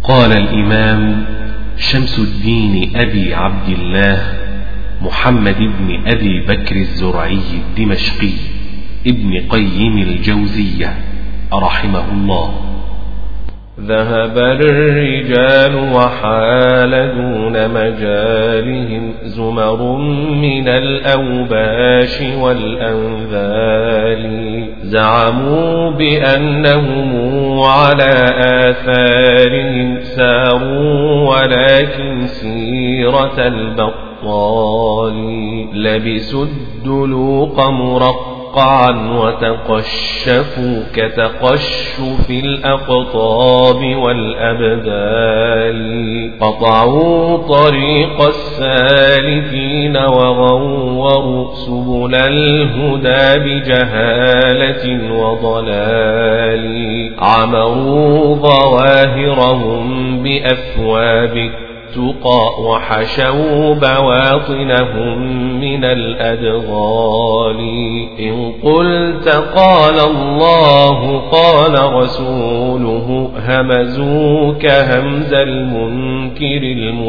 قال الإمام شمس الدين أبي عبد الله محمد بن أبي بكر الزرعي الدمشقي ابن قيم الجوزية رحمه الله: ذهب الرجال وحال دون مجالهم زمر من الأوباش والأنذال، زعموا بأنهم على آثارهم ساروا ولكن سيرة البطال، لبسوا الدلوق مرقعا وتقشفوا كتقشف الأقطاب والأبدال، قطعوا طريق السالكين وغوروا سبل الهدى بجهالة وضلال، عمروا ظواهرهم بأثواب التقى وحشوا بواطنهم من الأدغال، إن قلت قال الله قال رسوله همزوك همز المنكر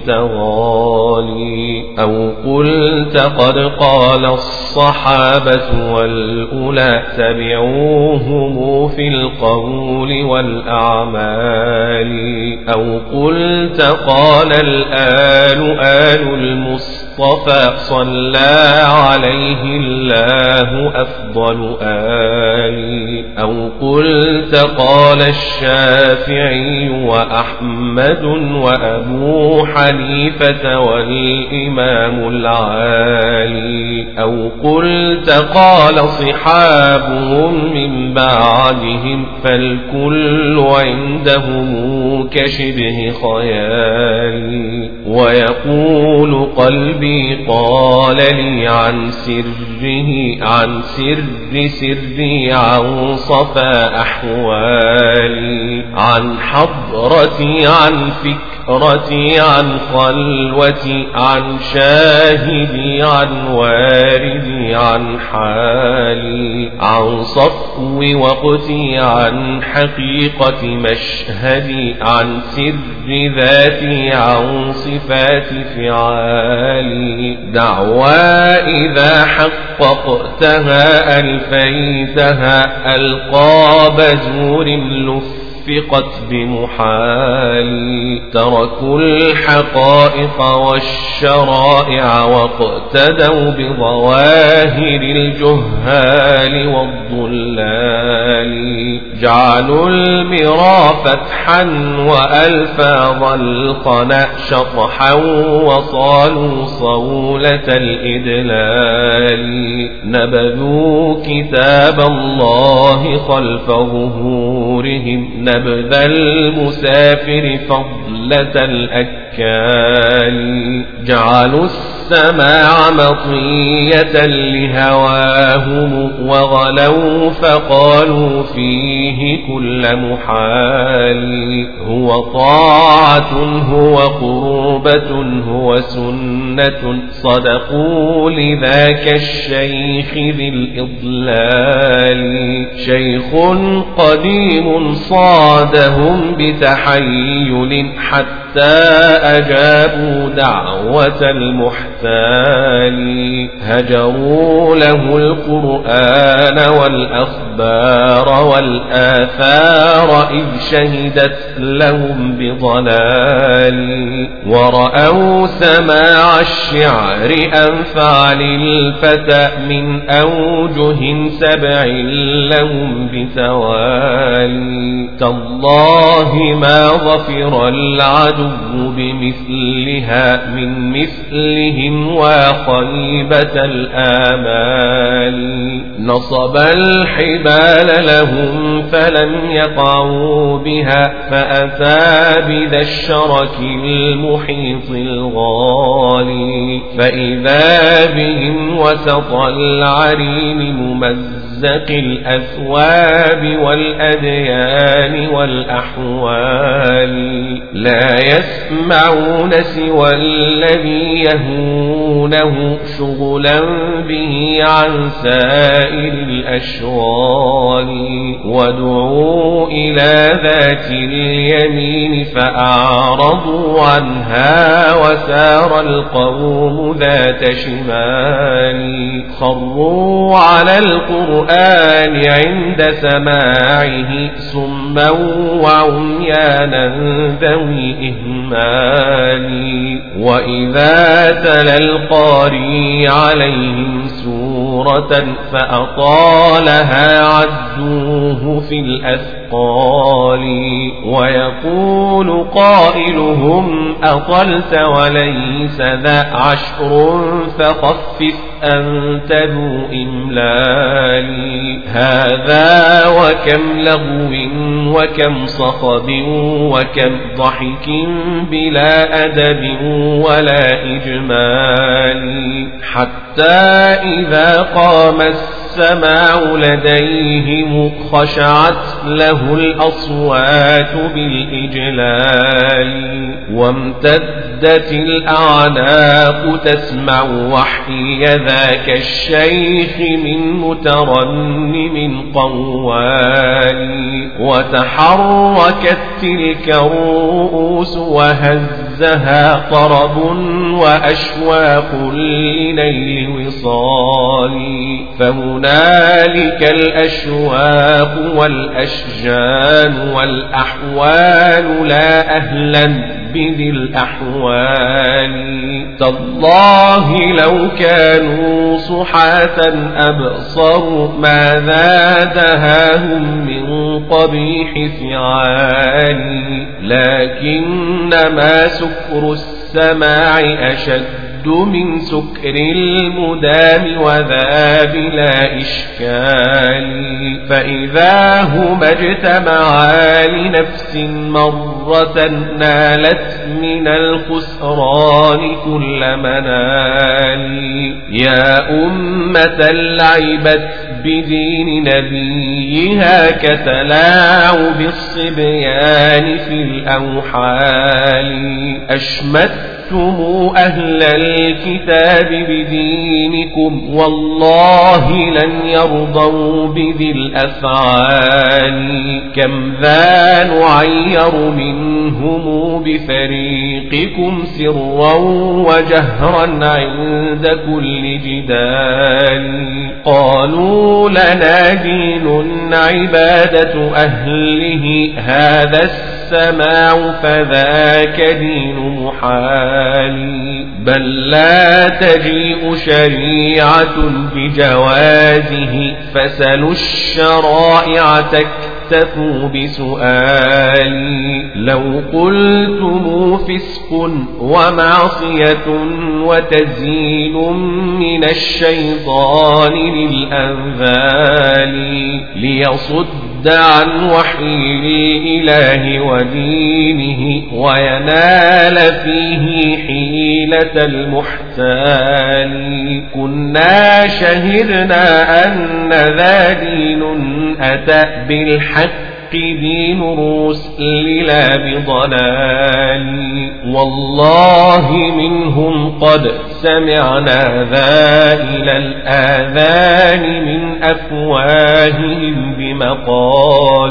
المتغالي، أو قلت قد قال الصحابة والأولى تبعوهم في القول والأعمال، أو قلت قال الآل آل المصطفى صلى عليه الله أفضل آل، أو قلت قال الشافعي وأحمد وأبو حنيفة والإمام العالي، أو قلت قال صحابهم من بعدهم فالكل عندهم كشبه خيال، ويقول قلبي قال لي عن سره عن سري عن صفا أحوالي، عن حضرتي عن فكرتي عن خلوتي عن شاهدي عن واردي عن حالي، عن صفو وقتي عن حقيقة مشهدي عن سر ذاتي عن صفات فعالي، دعوى إذا حققتها ألفيتها ألقاب زور لفقت بمحال، تركوا الحقائق والشرائع واقتدوا بظواهر الجهال والضلال، جعلوا المرى فتحا وألفاظ القنا شطحا وصالوا صولة الإدلال، نبذوا كتاب الله خلف ظهورهم نبذ المسافر فضلة الأكال، جعلوا السماع مطية لهواهم وغلوا فقالوا فيه كل محال، هو طاعة هو قربة هو سنة صدقوا لذاك الشيخ ذي الإضلال، شيخ قديم صادهم بتحيل حتى أجابوا دعوة المحتال، هجروا له القرآن والأخبار والآثار إذ شهدت لهم بضلال، ورأوا سماع الشعر أنفع للفتى من أوجه سبع لهم بتوالي، تالله ما ظفر العدو بمثلها من مثلهم وخيبة الآمال، نصب الحبال لهم فلم يقعوا بها فأتى بذا الشرك المحيط الغالي، فإذا بهم وسط العرين ممزق الأثواب والأديان والأحوال، لا يسمعون سوى الذي يهونه شغلا به عن سائر الأشغال. ودعوا إلى ذات اليمين فأعرضوا عنها وسار القوم ذات شمال. خروا على القرآن عند سماعه سما وعميانا ذوي إهمال. وإذا تلا القاري عليهم سورة فأطالها عدوه في الأثقال. ويقول قائلهم أطلت وليس ذا عشر فخفف أنت ذو إملال. هذا وكم لغو وكم صخب وكم ضحك بلا أدب ولا إجمال. حتى إذا قام السماع لديهم خشعت له الأصوات بالإجلال. وامتدت الأعناق تسمع وحي ذاك الشيخ من مترنم قوال. وتحركت تلك الرؤوس وهزها طرب وأشواق لنيل وصال. فهنالك الأشواق والأشجان والأحوال لا أهلا بذي الأحوال. تالله لو كانوا صحاة أبصروا ما زادهاهم من قبيح فعال. لكنما سكر السماع أشد من سكر المدام وذا بلا إشكال. فإذا هما اجتمعا لنفس مرة نالت من الخسران كل منال. يا أمة لعبت بدين نبيها كتلاعب الصبيان في الأوحال. أشمتم أهل الكتاب بدينكم والله لن يرضوا بذي الأفعال. كم ذا نعير منهم بفريقكم سرا وجهرا عند كل جدال. قالوا لنا دين عبادة أهله هذا السماع فذاك دين محال. بل لا تجيء شريعة بجوازه فسلوا الشرائع تكتفوا بسؤالي. لو قلتم فسق ومعصية وتزيين من الشيطان للأنذال ليصد عن وحي الإله ودينه وينال فيه حيلة المحتال. كنا شهدنا أن ذا دين أتى بالحق دين الرسل لا بضلال. والله منهم قد سمعنا ذا إلى الآذان من أفواههم بمقال.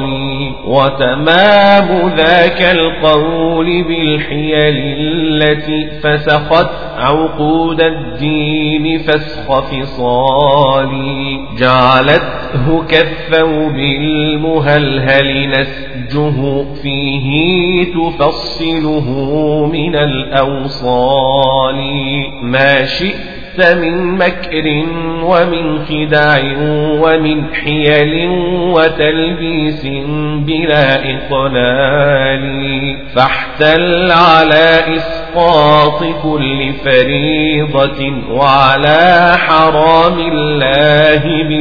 وتمام ذاك القول بالحيل التي فسخت عقود الدين فسخ فصال. جعلته كالثوب المهلهل نسجه فيه تفصله من الأوصال. ما شئت من مكر ومن خداع ومن حيل وتلبيس بلا إقلال. فاحتل على إسقاط كل فريضة وعلى حرام الله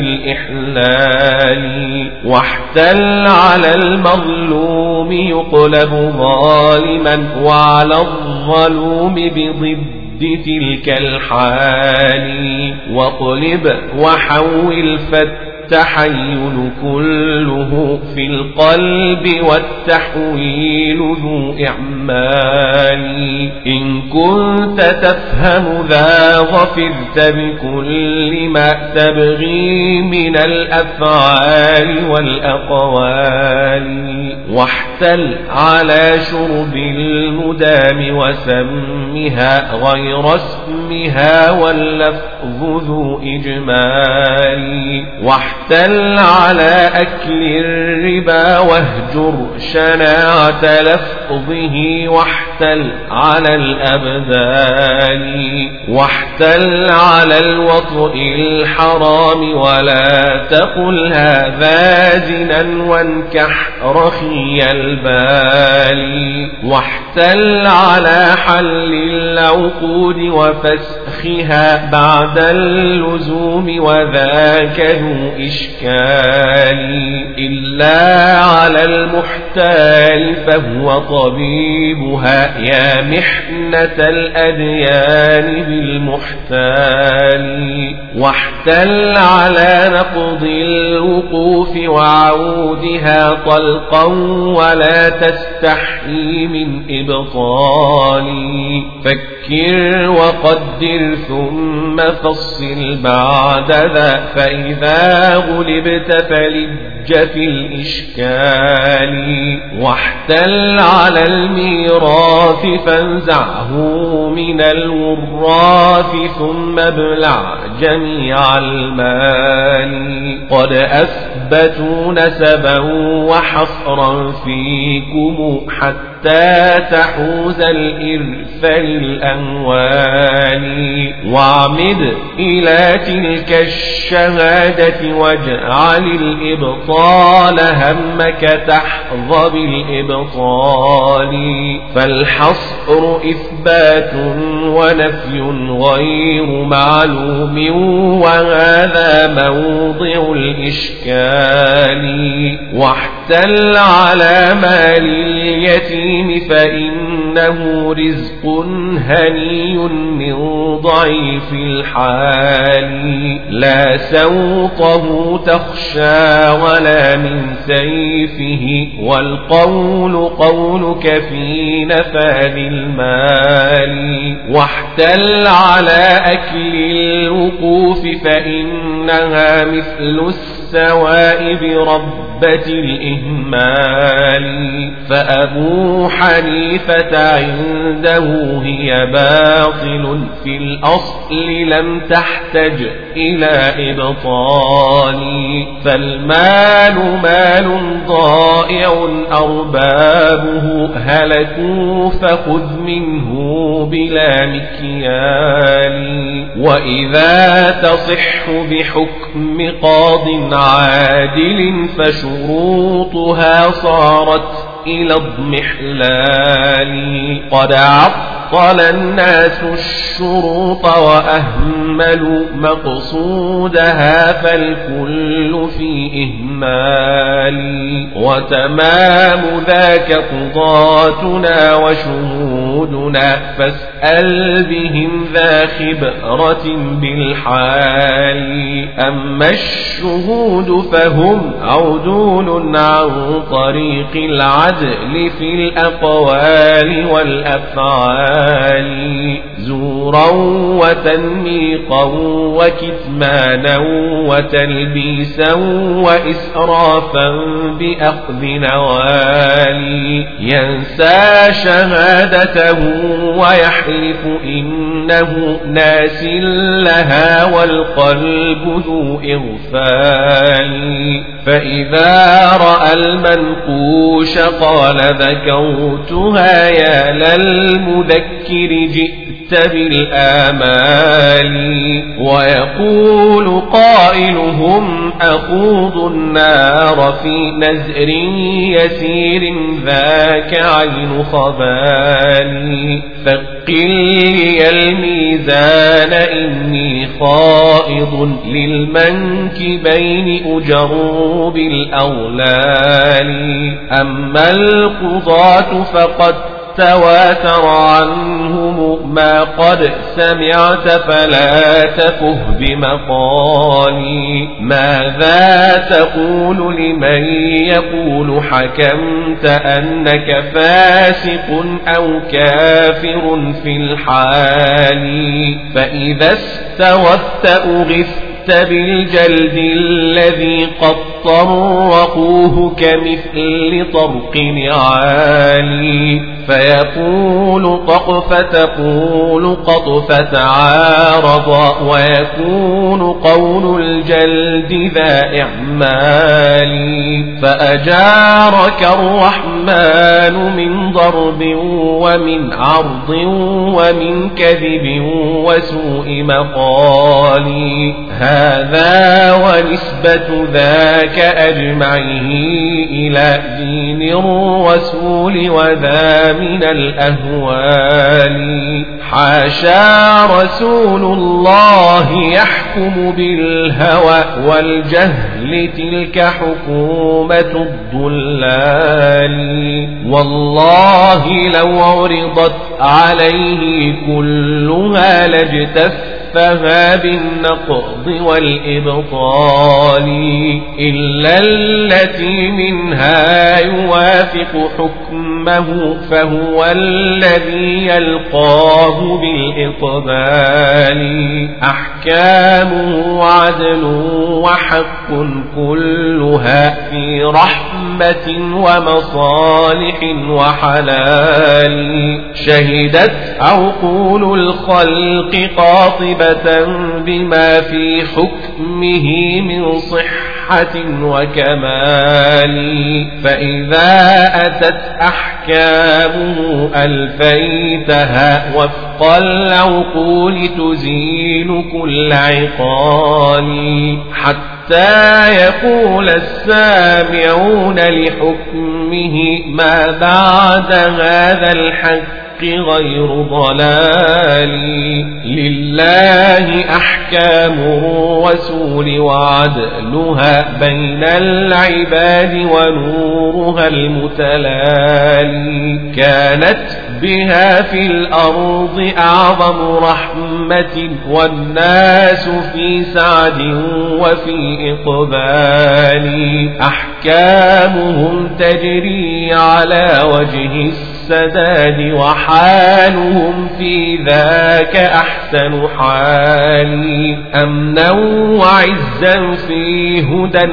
بالإحلال. واحتل على المظلوم يقلب ظالما وعلى الظلوم بضد تلك الحال. واقلب وحول فالتحيل كله في القلب والتحويل ذو إعمال إن كنت تفهم ذا غفرت بكل ما تبغي من الأفعال والأقوال واحتل على شرب المدام وسمها غير اسمها واللفظ ذو إجمال واحتل على أكل الربا واهجر شناعة لفظه واحتل على الأبدال واحتل على الوطء الحرام ولا تقل هذا زنا وانكح رخي البال واحتل على حل العقود وفسخها بعد اللزوم وذاك ذو إشكال إلا على المحتال فهو طبيبها يا محنة الأديان بالمحتال واحتل على نقض الوقوف وعودها طلقا ولا تستحي من إبطال فكر وقدر ثم فصل بعد ذا فإذا غلبت فلج في الإشكال واحتل على الميراث فانزعه من الوراث ثم ابلع جميع المال قد أثبتوا نسبا وحصرا فيكم حتى تحوز الإرث للأموال واعمد إلى تلك الشهادة واجعل الإبطال همك تحظى بالإبطال فالحصر إثبات ونفي غير معلوم وهذا موضع الإشكال واحتل على مال اليتيم فإنه رزق هني من ضعيف الحال لا سوطه تخشى ولا من سيفه والقول قولك في نفاذ المال واحتل على أكل الوقوف فإنها مثل السوائب ربة الإهمال فأبو حنيفة عنده هي باطل في الأصل لم تحتج إلى إبطال فالمال مال ضائع أربابه هلكوا فخذ منه بلا مكيال وإذا تصح بحكم قاض عادل فشروطها صارت إلى اضمحلال قد عطل الناس الشروط وأهملوا مقصودها فالكل في إهمال وتمام ذاك قضاتنا وشهودنا فاسأل بهم ذا خبرة بالحال أما الشهود فهم عدول عن طريق العدل في الأقوال والأفعال زورا وتنميقا وكتمانا وتلبيسا وإسرافا بأخذ نوالي ينسى شهادته ويحلف إنه ناس لها والقلب ذو إغفال فإذا رأى المنقوش قال ذكرتها يا للمذكر جئت بالآمال ويقول قائلهم أخوض النار في نزر يسير ذاك عين خبالي ثقل لي الميزان إني خائض للمنكبين أجر بالأغلال أما القضاة فقد تواتر عنهم ما قد سمعت فلا تفه بمقالي. ماذا تقول لمن يقول حكمت أنك فاسق أو كافر في الحال؟ فإذا استوت أغثت بالجلد الذي قد طرقوه كمثل طرق نعالي. فيقول طق فتقول قط فتعارض ويكون قول الجلد ذا إعمال. فأجارك الرحمن من ضرب ومن عرض ومن كذب وسوء مقال. هذا ونسبة ذاك أجمعه إلى دين الرسول وذا من الأهوال. حاشا رسول الله يحكم بالهوى والجهل تلك حكومة الضلال. والله لو عرضت عليه كلها لاجتثها بالنقض والإبطال إلا التي منها يوافق حكمه فهو الذي يلقاه بالإقبال. أحكامه عدل وحق كلها في رحمة ومصالح وحلال. شهدت عقول الخلق قاطبة بما في حكمه من صحة وكمال. فإذا أتت أحكامه ألفيتها وفق العقول تزيل كل عقال. حتى يقول السامعون لحكمه ما بعد هذا الحق غير ضلال. لله أحكام الرسول وعدلها بين العباد ونورها المتلالي. كانت بها في الأرض أعظم رحمة والناس في سعد وفي إقبال. أحكامهم تجري على وجه السداد وحالهم في ذاك أحسن حال. أمنا وعزا في هدى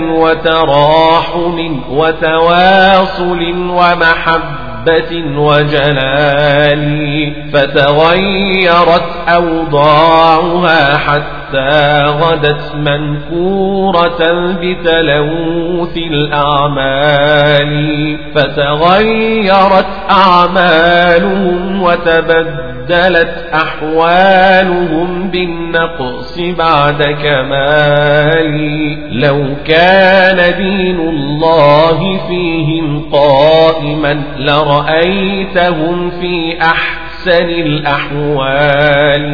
وتراحم وتواصل ومحبة وجلال. فتغيرت أوضاعها حتى غدت منكورة بتلوث الأعمال. فتغيرت أعمالهم وتبدلت أحوالهم بالنقص بعد كمال. لو كان دين الله فيهم قائما لرأيتهم في أحسن الأحوال.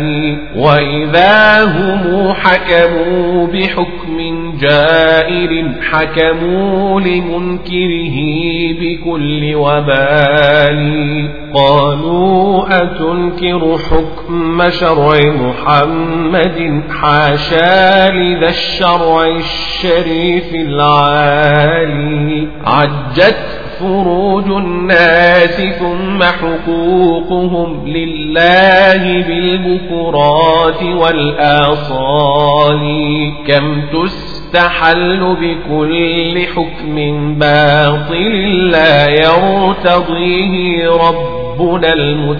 وإذا هم حكموا بحكم جائر حكموا لمنكره بكل وبال. قالوا أتنكر حكم شرع محمد حاشا لذا الشرع الشريف العالي. عجت فروج الناس ثم حقوقهم لله بالبكرات والآصال. كم تستحل بكل حكم باطل لا يرتضيه ربنا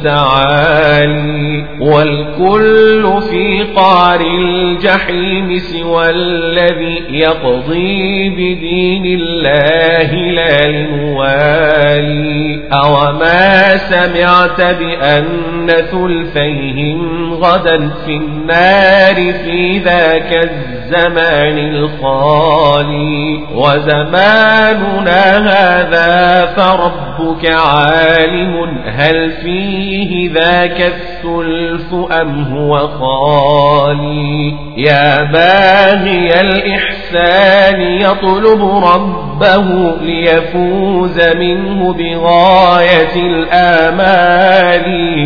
المتعالي. والكل في قعر الجحيم سوى الذي يقضي بدين الله لا لموالي. أوما سمعت بأن ثلثيهم غدا في النار في ذاك الزمان الخالي. وزماننا هذا فربك عالم هل فيه ذاك الثلث أم هو خالي يا باغي الإحسان يطلب ربه ليفوز منه بغاية الآمال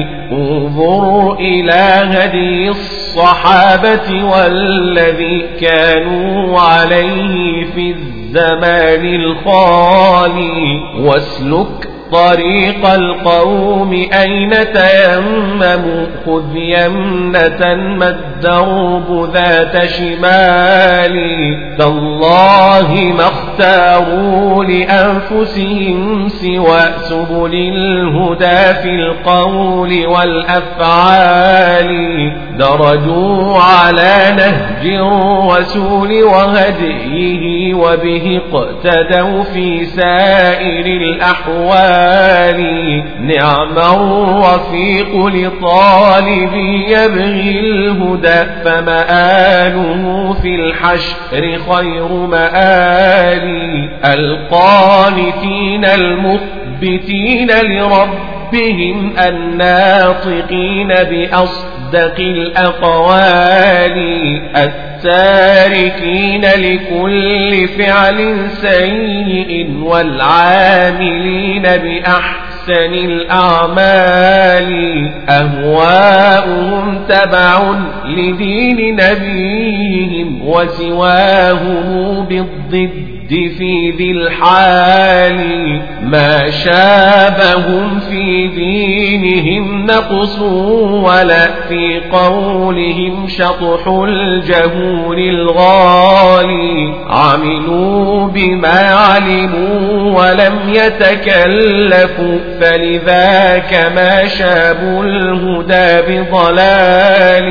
انظر إلى هدي الصحابة والذي كانوا عليه في الزمان الخالي واسلك طريق القوم أين تيمموا خذ يمنة ما الدرب ذات شمال تالله ما اختاروا لأنفسهم سوى سبل الهدى في القول والأفعال درجوا على نهج الرسول وهديه وبه اقتدوا في سائر الأحوال نعم الرفيق لطالب يبغي الهدى فمآله في الحشر خير مآل القانتين المخبتين لربهم الناطقين بأصدق الأقوال التاركين لكل فعل سيء والعاملين بأحسن الأعمال أهواؤهم تبع لدين نبيهم وسواهم بالضد في ذي الحال ما شابهم في دينهم نقص ولا في قولهم شطح الجهول الغالي عملوا بما علموا ولم يتكلفوا فلذاك ما شابوا الهدى بضلال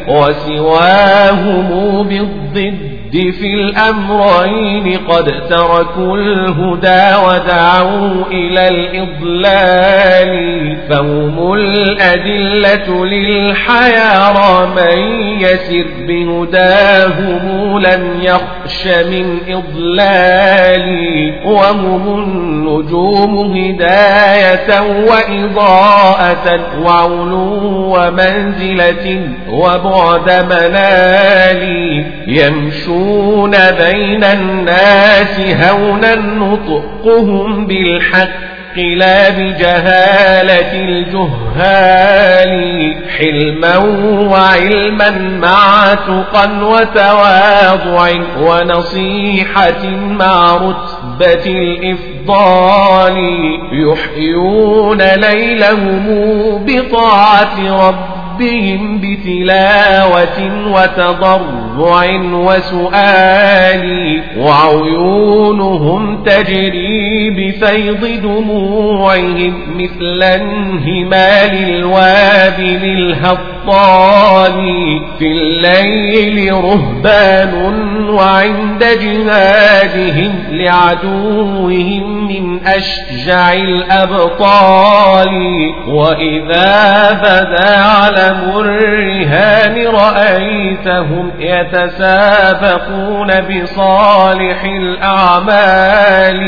وسواهم بالضد في الأمرين قد تركوا الهدى ودعوا إلى الإضلال فهم الأدلة للحيارى من يسر بهداهم لن يخش من إضلال وهم النجوم هداية وإضاءة وعلو ومنزلة وبعد منال يمشون بين الناس هونا نطقهم بالحق لا بجهالة الجهال حلما وعلما مع تقى وتواضع ونصيحة مع رتبة الإفضال يحيون ليلهم بطاعة ربهم بتلاوة وتضرع وسؤال وعيونهم تجري بفيض دموعهم مثل انهمال الوابل الهطال في الليل رهبان وعند جهادهم لعدوهم من أشجع الأبطال وإذا بدا علم الرهان رأيتهم يتسابقون بصالح الأعمال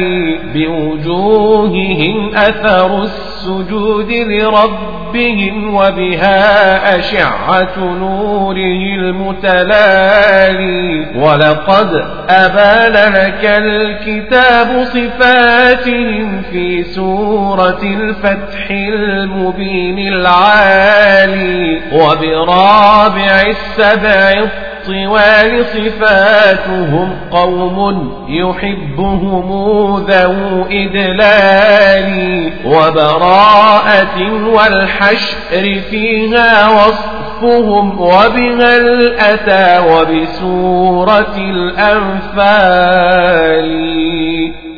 بوجوههم أثر السجود لربهم وبها أشعة نوره المتلالي ولقد أبان لك الكتاب صفاتهم في سورة الفتح المبين العالي وبرابع السبع الطوال صفاتهم قوم يحبهم ذو إدلال وبراءة والحشر فيها وصفهم وبها الأتى وبسورة الأنفال